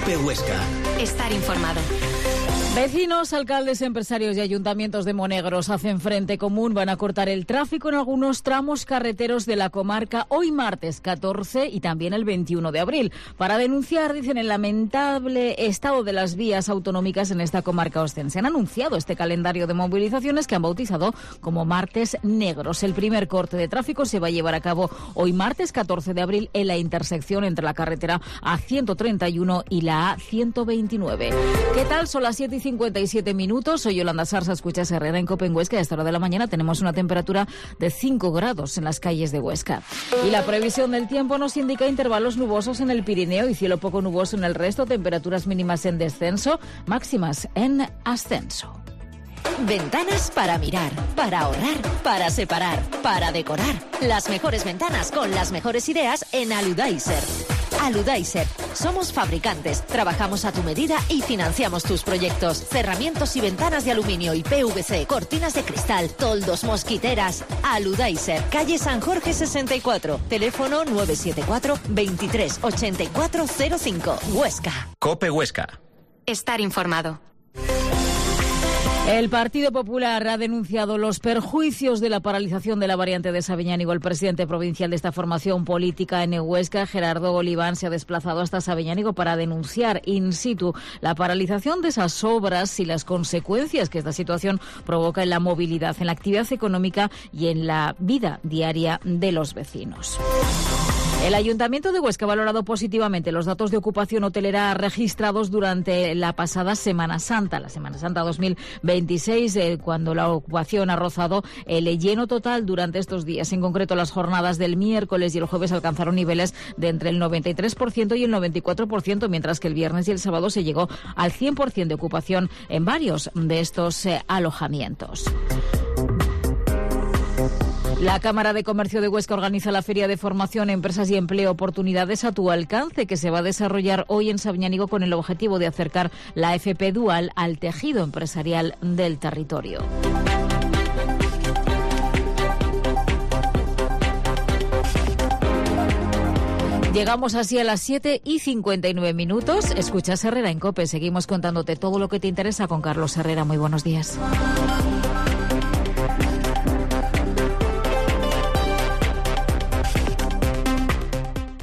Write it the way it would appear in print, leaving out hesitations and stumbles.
COPE Huesca. Estar informado. Vecinos, alcaldes, empresarios y ayuntamientos de Monegros hacen frente común. Van a cortar el tráfico en algunos tramos carreteros de la comarca hoy martes 14 y también el 21 de abril para denunciar, dicen, el lamentable estado de las vías autonómicas en esta comarca ostense. Han anunciado este calendario de movilizaciones que han bautizado como Martes Negros. El primer corte de tráfico se va a llevar a cabo hoy martes 14 de abril en la intersección entre la carretera A131 y la A129. ¿Qué tal? Son las 7:57 minutos. Soy Yolanda Sarsa, escuchas Herrera en COPE en Huesca. A esta hora de la mañana tenemos una temperatura de 5 grados en las calles de Huesca. Y la previsión del tiempo nos indica intervalos nubosos en el Pirineo y cielo poco nuboso en el resto. Temperaturas mínimas en descenso, máximas en ascenso. Ventanas para mirar, para ahorrar, para separar, para decorar. Las mejores ventanas con las mejores ideas en Aludaiser. Aludaiser. Somos fabricantes, trabajamos a tu medida y financiamos tus proyectos. Cerramientos y ventanas de aluminio y PVC, cortinas de cristal, toldos, mosquiteras. Aludaiser. Calle San Jorge 64. Teléfono 974 23 84 05. Huesca. COPE Huesca. Estar informado. El Partido Popular ha denunciado los perjuicios de la paralización de la variante de Sabiñánigo. El presidente provincial de esta formación política en Huesca, Gerardo Oliván, se ha desplazado hasta Sabiñánigo para denunciar in situ la paralización de esas obras y las consecuencias que esta situación provoca en la movilidad, en la actividad económica y en la vida diaria de los vecinos. El Ayuntamiento de Huesca ha valorado positivamente los datos de ocupación hotelera registrados durante la pasada Semana Santa, la Semana Santa 2026, cuando la ocupación ha rozado el lleno total durante estos días. En concreto, las jornadas del miércoles y el jueves alcanzaron niveles de entre el 93% y el 94%, mientras que el viernes y el sábado se llegó al 100% de ocupación en varios de estos alojamientos. La Cámara de Comercio de Huesca organiza la Feria de Formación, Empresas y Empleo, Oportunidades a tu alcance, que se va a desarrollar hoy en Sabiñánigo con el objetivo de acercar la FP Dual al tejido empresarial del territorio. Llegamos así a las 7:59 minutos. Escuchas Herrera en COPE. Seguimos contándote todo lo que te interesa con Carlos Herrera. Muy buenos días.